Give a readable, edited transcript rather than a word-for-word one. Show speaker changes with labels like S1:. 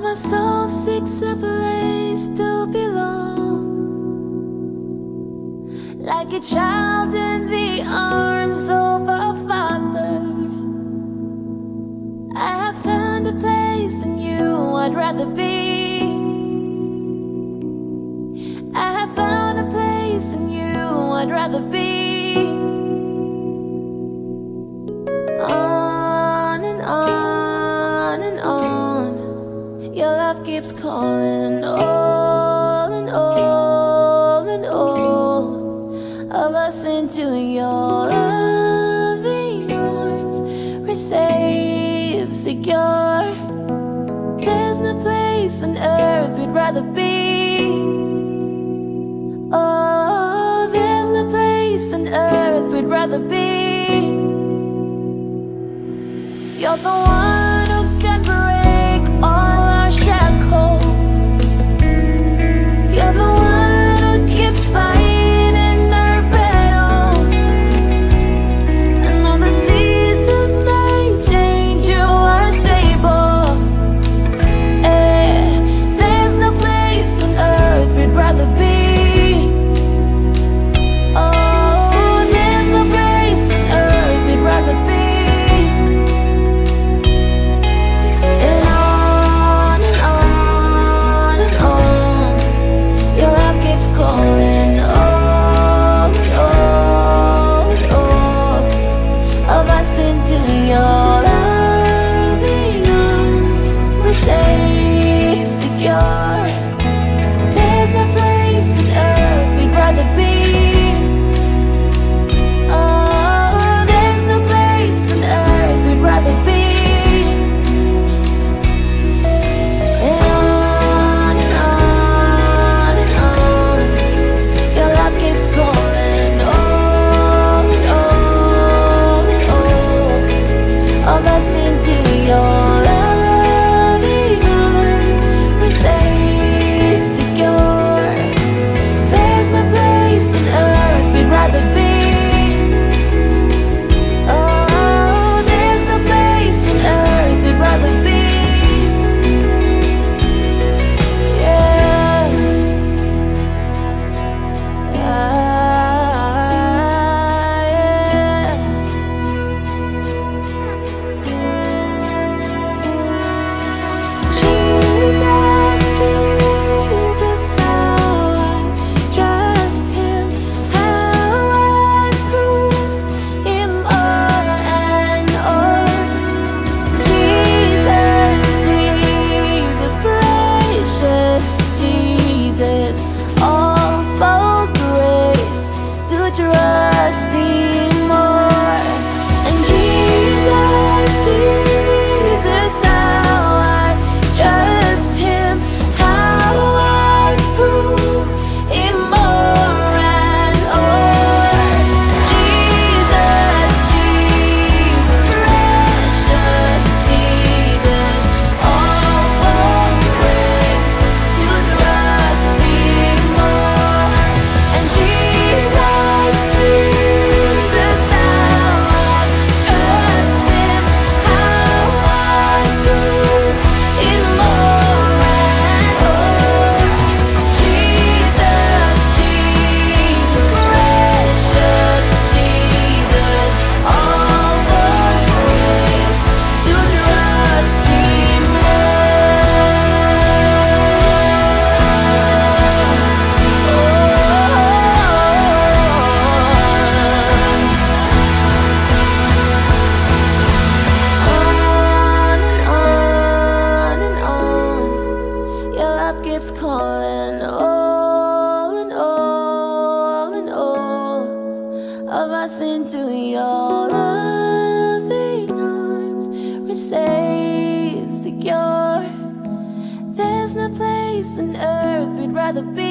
S1: my soul seeks a place to belong, like a child in the arms of our Father. I have found a place in you I'd rather be. I have found a place in you I'd rather be. On and on and on, your love keeps calling. All and all and all of us into your loving arms. We're safe, secure. There's no place on earth we'd rather be. Oh, there's no place on earth we'd rather be. You're the one who can break all our shackles. You're the one who keeps fighting our battles. And though the seasons may change, you are stable. There's no place on earth we'd rather be. Oh, there's no place on earth we'd rather be. Calling all and all and all of us into your loving arms. We're safe, secure. There's no place on earth we'd rather be.